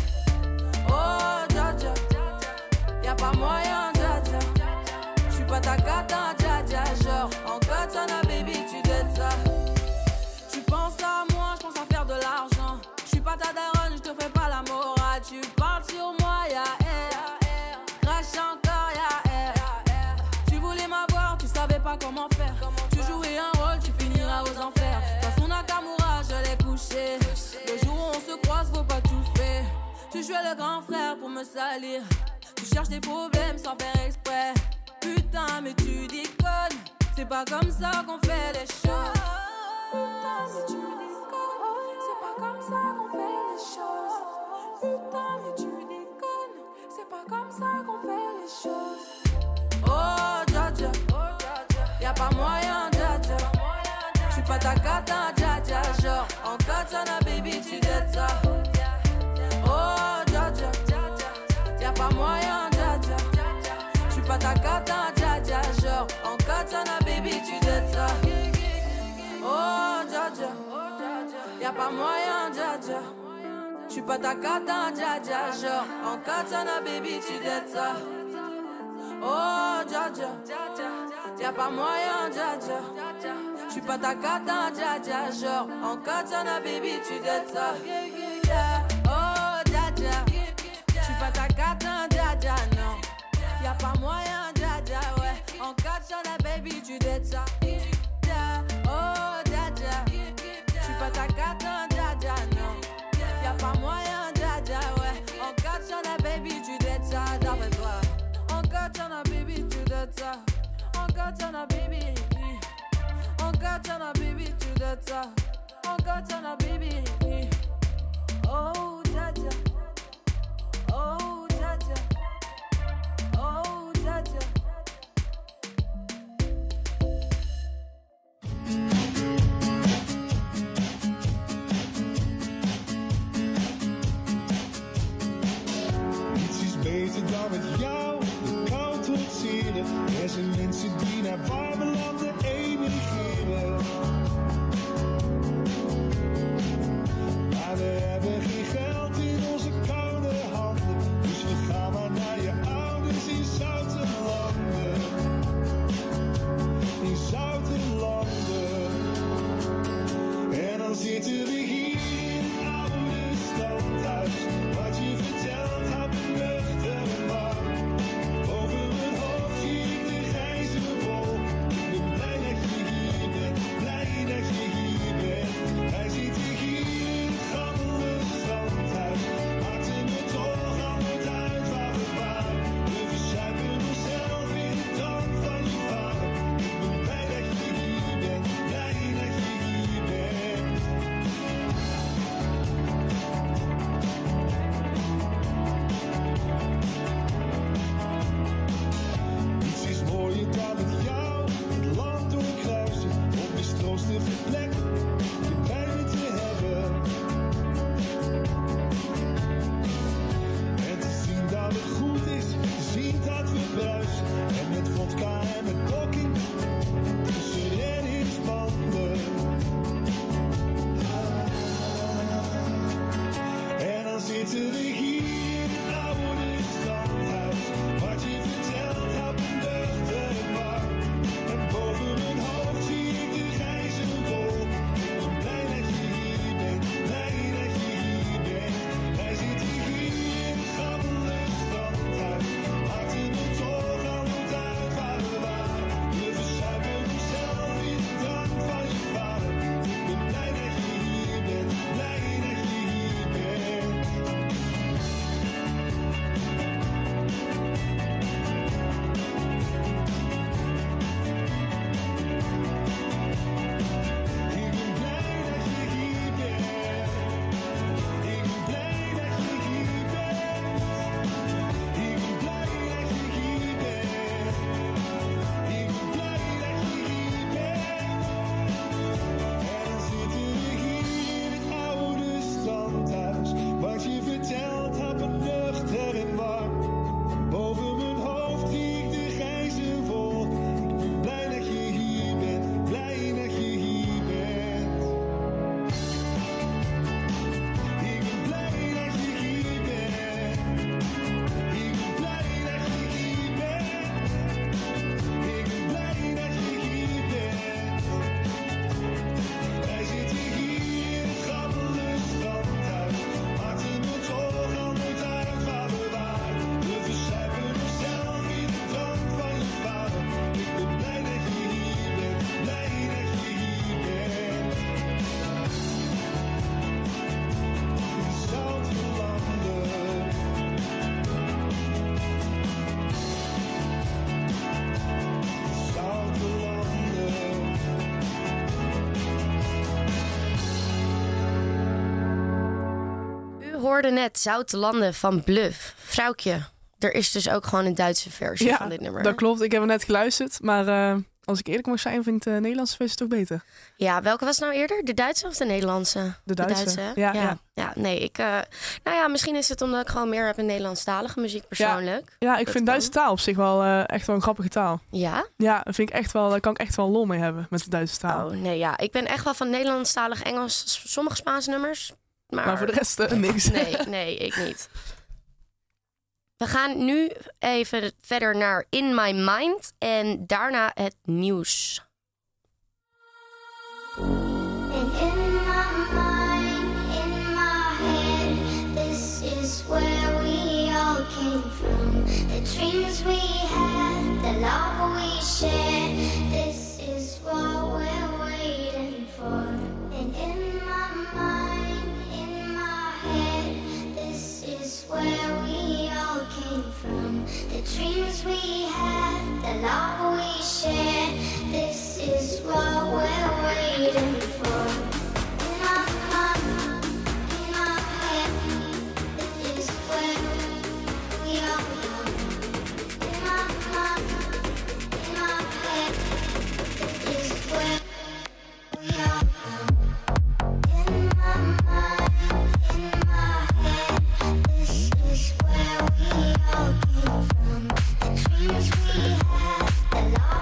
[SPEAKER 17] Oh, dja dja. Y'a pas moyen, dja dja. J'suis pas ta cata, dja dja. Genre, en katana, baby, tu dettes ça. Tu penses à moi, j'pense à faire de l'argent. J'suis pas ta daronne, j'te fais pas la morale. Tu parles sur moi, y'a air. Crache encore, y'a air. Tu voulais m'avoir, tu savais pas comment faire. Tu jouais un rôle, tu finiras aux enfers. Dans son Nakamura, je l'ai couché. Le jour où on se croise, faut pas tout faire. Tu jouais le grand frère pour me salir. Tu cherches des problèmes sans faire exprès. Putain, mais tu déconnes. C'est pas comme ça qu'on fait les choses. Putain, mais tu déconnes. C'est pas comme ça qu'on fait les choses. Putain, mais tu déconnes. C'est pas comme ça qu'on fait les choses. Oh, dja dja. Y'a pas moyen, dja dja. J'suis pas ta cata, dja dja. Genre, en katana, baby, tu dettes ça. Oh, dja dja. Y'a pas moyen, dja dja. J'suis pas ta cata, dja dja. Genre, en katana, baby, tu dettes ça. Oh, dja dja. Y'a pas moyen, dja dja. J'suis pas ta cata, dja dja. Genre, en katana, baby, tu dettes ça. Oh, dja dja. Y'a pas moyen, dja dja. J'suis pas ta cata, dja dja. Genre, en katana, baby, tu dettes ça. Oh, dja dja. J'suis pas ta cata, dja dja, non. Y'a pas moyen, dja dja, ouais. En katana, baby, tu dettes ça. Oh, dja dja. J'suis pas ta cata, dja dja, non. Y'a pas moyen, dja dja, ouais. En katana, baby, tu dettes ça, d'après toi. En katana, baby, tu dettes ça. En katana, baby. En katana, baby, tu dettes ça. En katana, baby. Oh, dja dja. Oh, dja dja. Oh, dja dja.
[SPEAKER 18] naar warme landen emigreren. Maar we hebben geen geld in onze koude handen, dus we gaan maar naar je ouders in zoute landen. In zoute landen. En dan zitten we hier in het oude standhuis. Wat je vertelt houdt me nuchter en warm. Boven mijn hoofd zie ik de grijze wolk. Ik ben blij dat je hier bent, blij dat je hier bent. Wij zitten hier in het gammele standhuis. Maakte me toch al nooit uit waar we waren. We verzuipen onszelf in de drank van je vader. Ik ben blij dat je hier bent, blij dat je hier bent. Niets is mooier dan met jou het land doorkruisen. Op de stroostige plek je bij me te hebben. En te zien dat het goed is, te zien dat we bruisen. En met vodka en met blokking tussen reddingsbanden. En dan zitten we hier in het oude standhuis. Wat je vertelt houdt me nuchter en warm. En boven mijn hoofd zie ik de grijze wolk. Ik ben blij dat je hier bent, blij dat je hier bent. Wij zitten hier in het gammele standhuis. Maakte me toch al nooit uit waar we waren. We verzuipen onszelf in de drank van je vader. Ik ben blij dat je hier bent, blij dat je hier bent. Ik ben blij dat je hier bent. Ik ben blij dat je hier bent. Ik ben blij dat je hier bent. Ik ben blij dat je hier bent. En dan zitten we hier in het oude standhuis. Wat je vertelt houdt me nuchter en warm. Boven mijn hoofd zie ik de grijze wolk. Ik ben blij dat je hier bent, blij dat je hier bent. Ik ben blij dat je hier bent. Ik ben blij dat je hier bent. Ik ben blij dat je hier bent. Wij zitten hier in het gammele standhuis. Maakte me toch al nooit uit waar we waren. We verzuipen onszelf in de drank van je vader. Ik ben blij dat je hier bent, blij dat je hier bent. In zoute landen. Zoute landen.
[SPEAKER 2] U hoorde net Zoute Landen van Bluff. Vrouwtje, er is dus ook gewoon een Duitse versie
[SPEAKER 3] Ja,
[SPEAKER 2] van dit nummer.
[SPEAKER 3] dat klopt. Ik heb er net geluisterd. Maar eh, als ik eerlijk mag zijn, vind ik de Nederlandse versie toch beter.
[SPEAKER 2] Ja, welke was nou eerder? De Duitse of de Nederlandse?
[SPEAKER 3] De Duitse,
[SPEAKER 2] hè?
[SPEAKER 3] ja,
[SPEAKER 2] ja.
[SPEAKER 3] ja.
[SPEAKER 2] Ja, nee, ik... eh, nou ja, misschien is het omdat ik gewoon meer heb in Nederlandstalige muziek persoonlijk.
[SPEAKER 3] Ja, ik
[SPEAKER 2] Dat
[SPEAKER 3] vind
[SPEAKER 2] kan.
[SPEAKER 3] Duitse taal op zich wel eh, echt wel een grappige taal.
[SPEAKER 2] Ja?
[SPEAKER 3] Ja, dat vind ik echt wel, daar kan ik echt wel lol mee hebben met de Duitse taal.
[SPEAKER 2] Oh, nee, ja. Ik ben echt wel van Nederlandstalig, Engels, s- sommige Spaanse nummers. Maar,
[SPEAKER 3] Maar voor de rest eh, niks.
[SPEAKER 2] Nee, nee, ik niet. We gaan nu even verder naar In My Mind en daarna het nieuws.
[SPEAKER 11] And in my mind, in my head, this is where we all came from. The dreams we had, the love we shared, this is what we're waiting for. And in my mind, in my head, this is where we all came from. The dreams we had, the love we shared, this is what we're waiting for. In my mind, in my head, this is where we all come. In my mind, in my head, this is where we all come. In my mind, in my head, this is where we all came from. The dreams we had, the love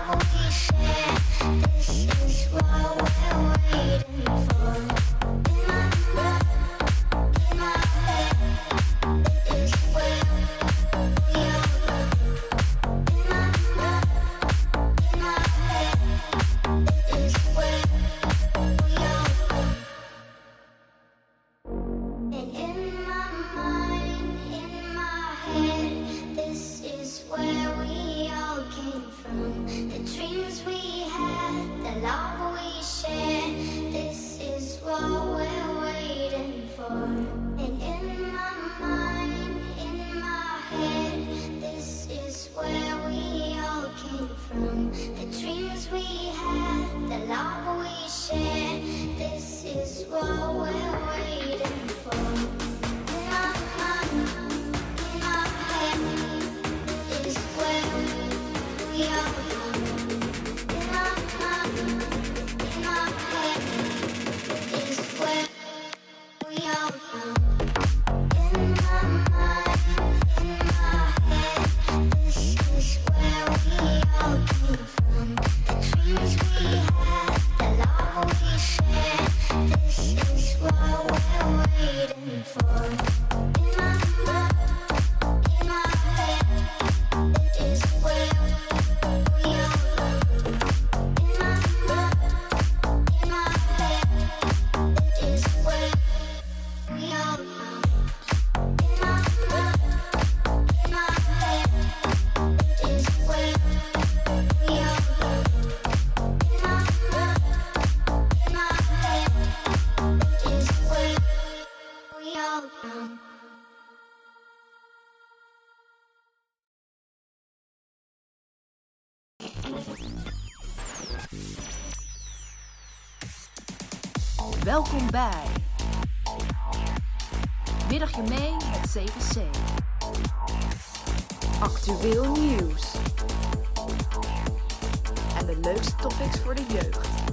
[SPEAKER 11] dreams we had, the love we shared, this is what we're waiting for. And in my mind, in my head, this is where we all came from. The dreams we had, the love we shared, this is what we're waiting for. In my mind, in my head, this is where we all come. In my mind, in my head, this is where we all come. In my mind, in my head, this is where we all came from. The dreams we had, the love we shared, this is what we're waiting for. In my mind, in my head, it is where we all come. In my mind, in my head, it is where we all come. In my mind, in my head, it is where we all come. In my mind, in my head, it is where we all come.
[SPEAKER 19] Welkom bij Middagje mee met zeven C. Actueel nieuws. En de leukste topics voor de jeugd.